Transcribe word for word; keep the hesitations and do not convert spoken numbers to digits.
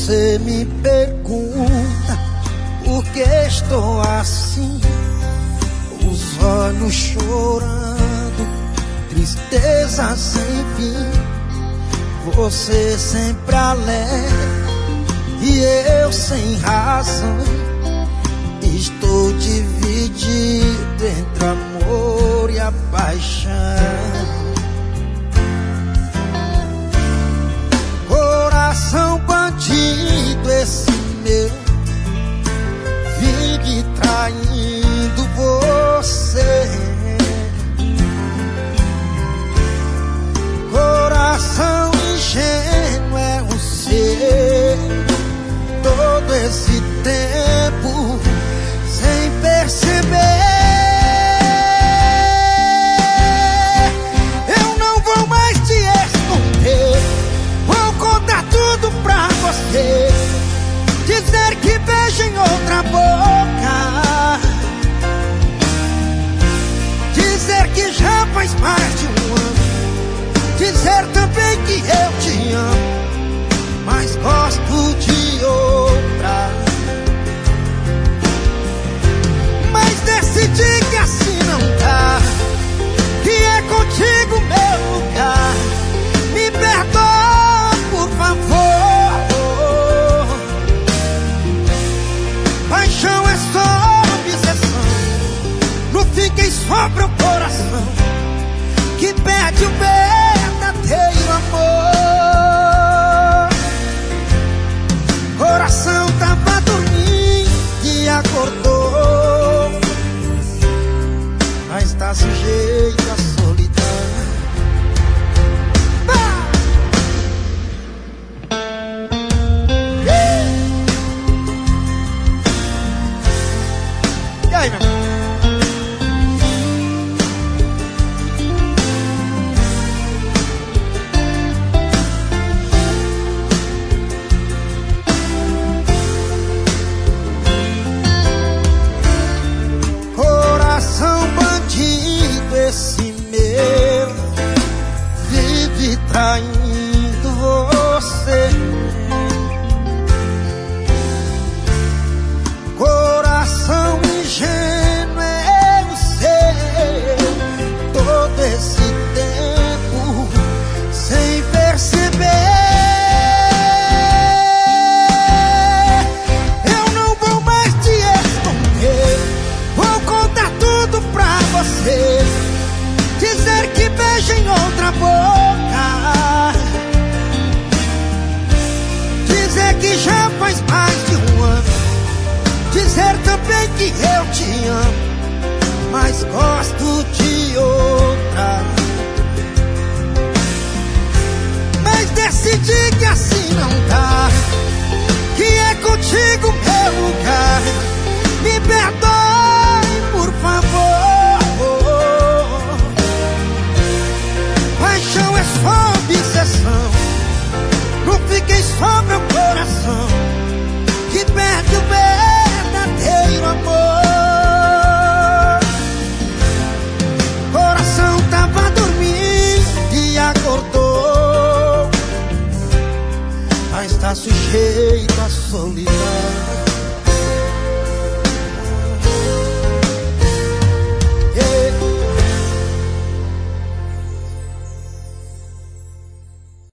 Você me pergunta por que estou assim, os olhos chorando, tristeza sem fim. Você sempre alegre e eu sem razão. Estou dividido entre amor e a paixão. Coração bandido esse meu, vive traindo você. Coração ingênuo é o seu, todo esse tempo sem perceber. Eu não vou mais te esconder, vou contar tudo pra você. Dizer que beijo em outra boca, dizer que já faz mais de um ano, dizer também que eu te amo, mas gosto de outra. Mas decidi que assim não dá, que é contigo meu lugar. Me perdoa, por favor. Paixão é só obsessão, não fiquem só pro coração, que perde o verdadeiro amor. Coração tava dormindo e acordou, mas tá sujeito à solidão. Ah! E aí, meu irmão? Esse meu vive traindo você. Coração ingênuo é o seu, todo esse tempo sem perceber. Eu não vou mais te esconder, vou contar tudo pra você. Dizer que beijo em outra boca, dizer que já faz mais de um ano, dizer também que eu te amo, mas gosto de outra. Mas decidi que assim não dá, que é contigo meu lugar. Me perdoe, por favor. Paixão é só obsessão, não fiquem só meu coração, que perde o verdadeiro amor. Coração tava dormindo e acordou, mas tá sujeito à solidão.